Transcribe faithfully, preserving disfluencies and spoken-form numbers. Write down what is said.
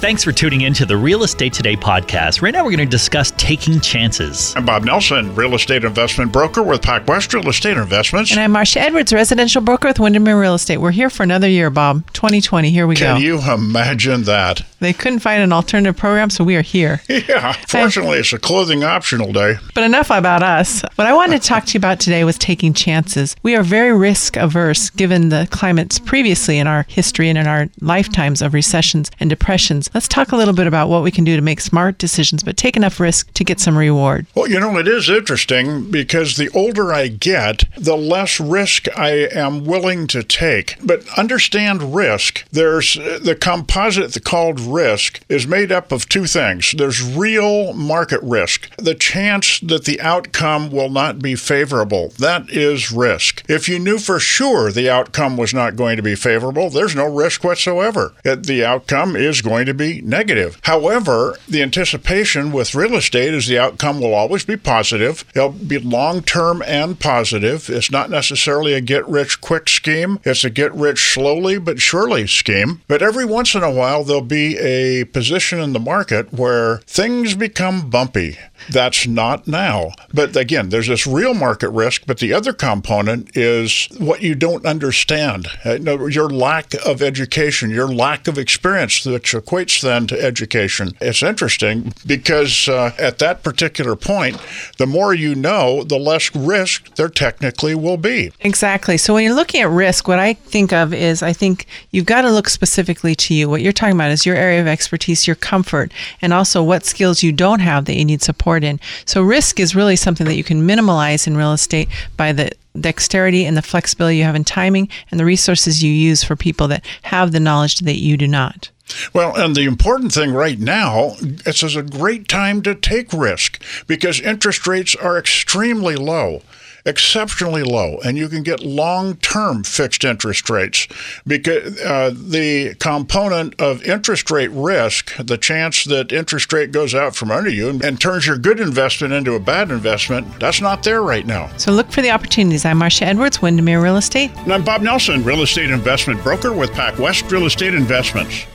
Thanks for tuning in to the Real Estate Today podcast. Right now, we're going to discuss taking chances. I'm Bob Nelson, real estate investment broker with PacWest Real Estate Investments. And I'm Marcia Edwards, residential broker with Windermere Real Estate. We're here for another year, Bob. twenty twenty, here we Can go. Can you imagine that? They couldn't find an alternative program, so we are here. Yeah, fortunately, it's a clothing optional day. But enough about us. What I wanted to talk to you about today was taking chances. We are very risk averse given the climates previously in our history and in our lifetimes of recessions and depressions. Let's talk a little bit about what we can do to make smart decisions, but take enough risk to get some reward. Well, you know, it is interesting because the older I get, the less risk I am willing to take. But understand risk. There's the composite called risk is made up of two things. There's real market risk, the chance that the outcome will not be favorable. That is risk. If you knew for sure the outcome was not going to be favorable, there's no risk whatsoever. It, the outcome is going to be negative. However, the anticipation with real estate is the outcome will always be positive. It'll be long-term and positive. It's not necessarily a get-rich-quick scheme. It's a get-rich-slowly but surely scheme. But every once in a while, there'll be a position in the market where things become bumpy. That's not now. But again, there's this real market risk, but the other component is what you don't understand. Uh, no, your lack of education, your lack of experience, which equates then to education. It's interesting because uh, at that particular point, the more you know, the less risk there technically will be. Exactly. So when you're looking at risk, what I think of is I think you've got to look specifically to you. What you're talking about is your area of expertise, your comfort, and also what skills you don't have that you need support in. So risk is really something that you can minimize in real estate by the dexterity and the flexibility you have in timing and the resources you use for people that have the knowledge that you do not. Well, and the important thing right now, this is a great time to take risk because interest rates are extremely low. Exceptionally low, and you can get long-term fixed interest rates because uh, the component of interest rate risk, the chance that interest rate goes out from under you and, and turns your good investment into a bad investment, that's not there right now. So look for the opportunities. I'm Marcia Edwards, Windermere Real Estate. And I'm Bob Nelson, real estate investment broker with PacWest Real Estate Investments.